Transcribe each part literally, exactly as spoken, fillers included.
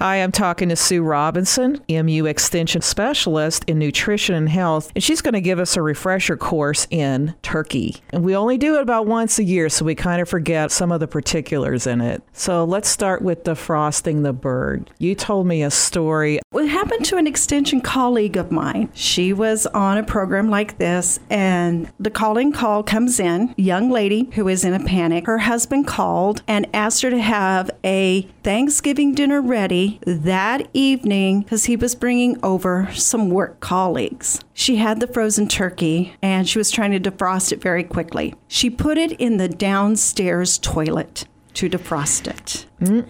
Hi, I'm talking to Sue Robinson, M U Extension Specialist in Nutrition and Health, and she's going to give us a refresher course in turkey. And we only do it about once a year, so we kind of forget some of the particulars in it. So let's start with defrosting the bird. You told me a story. What happened to an extension colleague of mine? She was on a program like this, and the calling call comes in, a young lady who is in a panic. Her husband called and asked her to have a Thanksgiving dinner ready that evening because he was bringing over some work colleagues. She had the frozen turkey and she was trying to defrost it very quickly. She put it in the downstairs toilet to defrost it.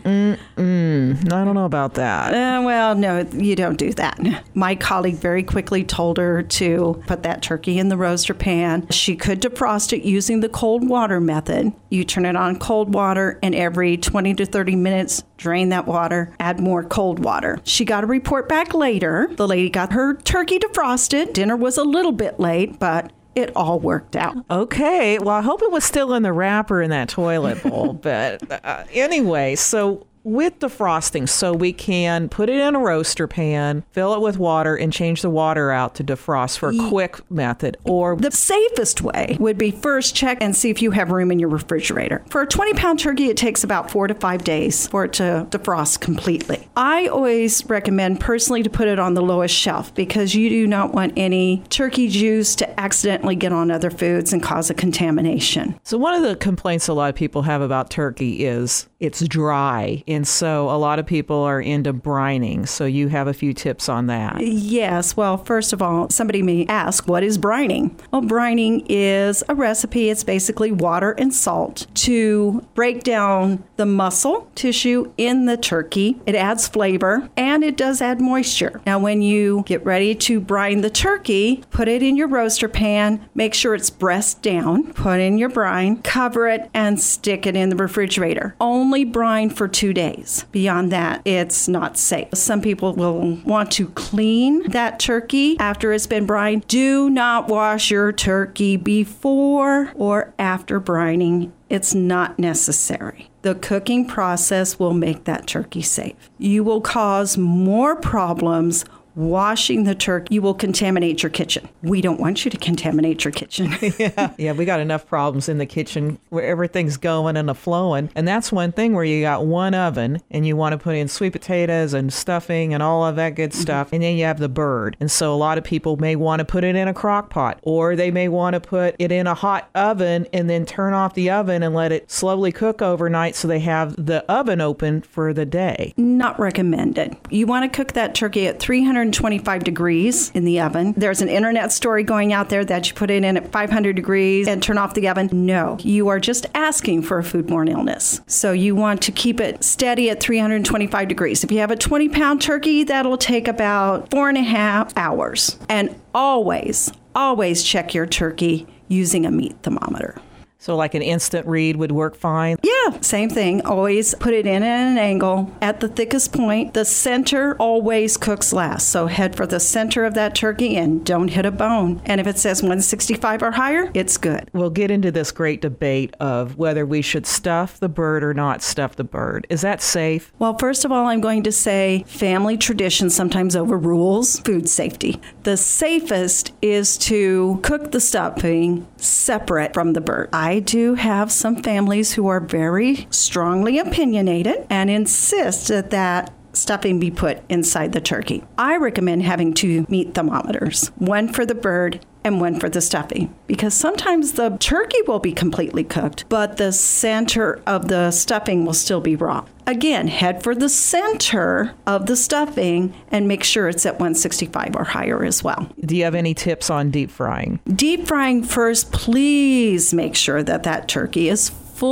Mm-mm-mm. I don't know about that. Uh, well, no, you don't do that. My colleague very quickly told her to put that turkey in the roaster pan. She could defrost it using the cold water method. You turn it on cold water, and every twenty to thirty minutes, drain that water, add more cold water. She got a report back later. The lady got her turkey defrosted. Dinner was a little bit late, but it all worked out. Okay. Well, I hope it was still in the wrapper in that toilet bowl. But uh, anyway, so with the frosting, so we can put it in a roaster pan, fill it with water, and change the water out to defrost for a quick method. Or the safest way would be first check and see if you have room in your refrigerator. For a twenty pound turkey, it takes about four to five days for it to defrost completely. I always recommend personally to put it on the lowest shelf because you do not want any turkey juice to accidentally get on other foods and cause a contamination. So one of the complaints a lot of people have about turkey is it's dry. And so a lot of people are into brining. So you have a few tips on that. Yes. Well, first of all, somebody may ask, what is brining? Well, brining is a recipe. It's basically water and salt to break down the muscle tissue in the turkey. It adds flavor and it does add moisture. Now, when you get ready to brine the turkey, put it in your roaster pan, make sure it's breast down, put in your brine, cover it, and stick it in the refrigerator. Only brine for two days. Days. Beyond that, it's not safe. Some people will want to clean that turkey after it's been brined. Do not wash your turkey before or after brining. It's not necessary. The cooking process will make that turkey safe. You will cause more problems washing the turkey. You will contaminate your kitchen. We don't want you to contaminate your kitchen. yeah. yeah, we got enough problems in the kitchen where everything's going and a flowing. And that's one thing where you got one oven and you want to put in sweet potatoes and stuffing and all of that good stuff. Mm-hmm. And then you have the bird. And so a lot of people may want to put it in a crock pot, or they may want to put it in a hot oven and then turn off the oven and let it slowly cook overnight so they have the oven open for the day. Not recommended. You want to cook that turkey at three hundred twenty-five degrees in the oven. There's an internet story going out there that you put it in at five hundred degrees and turn off the oven. No, you are just asking for a foodborne illness. So you want to keep it steady at three hundred twenty-five degrees. If you have a twenty pound turkey, that'll take about four and a half hours. And always, always check your turkey using a meat thermometer. So like an instant read would work fine? Yeah, same thing. Always put it in at an angle at the thickest point. The center always cooks last. So head for the center of that turkey and don't hit a bone. And if it says one sixty-five or higher, it's good. We'll get into this great debate of whether we should stuff the bird or not stuff the bird. Is that safe? Well, first of all, I'm going to say family tradition sometimes overrules food safety. The safest is to cook the stuffing separate from the bird. I do have some families who are very strongly opinionated and insist that that stuffing be put inside the turkey. I recommend having two meat thermometers, one for the bird and one for the stuffing, because sometimes the turkey will be completely cooked, but the center of the stuffing will still be raw. Again, head for the center of the stuffing and make sure it's at one sixty-five or higher as well. Do you have any tips on deep frying? Deep frying first, please make sure that that turkey is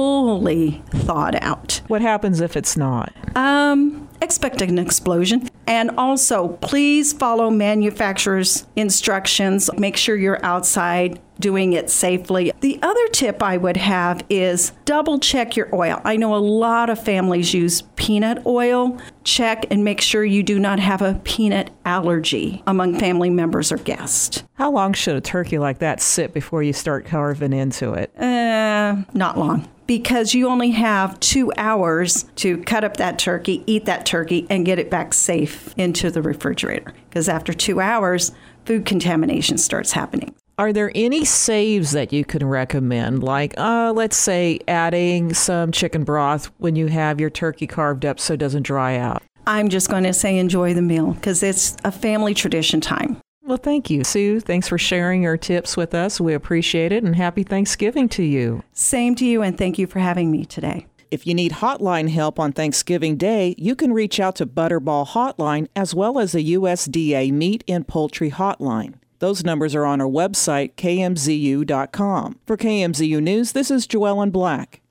fully thawed out. What happens if it's not? Um, expect an explosion. And also, please follow manufacturer's instructions. Make sure you're outside doing it safely. The other tip I would have is double check your oil. I know a lot of families use peanut oil. Check and make sure you do not have a peanut allergy among family members or guests. How long should a turkey like that sit before you start carving into it? Uh, not long. because you only have two hours to cut up that turkey, eat that turkey, and get it back safe into the refrigerator. Because after two hours, food contamination starts happening. Are there any saves that you can recommend? Like, uh, let's say adding some chicken broth when you have your turkey carved up so it doesn't dry out. I'm just going to say enjoy the meal because it's a family tradition time. Well, thank you, Sue. Thanks for sharing your tips with us. We appreciate it, and happy Thanksgiving to you. Same to you, and thank you for having me today. If you need hotline help on Thanksgiving Day, you can reach out to Butterball Hotline as well as the U S D A Meat and Poultry Hotline. Those numbers are on our website, K M Z U dot com. For K M Z U News, this is Joellen Black.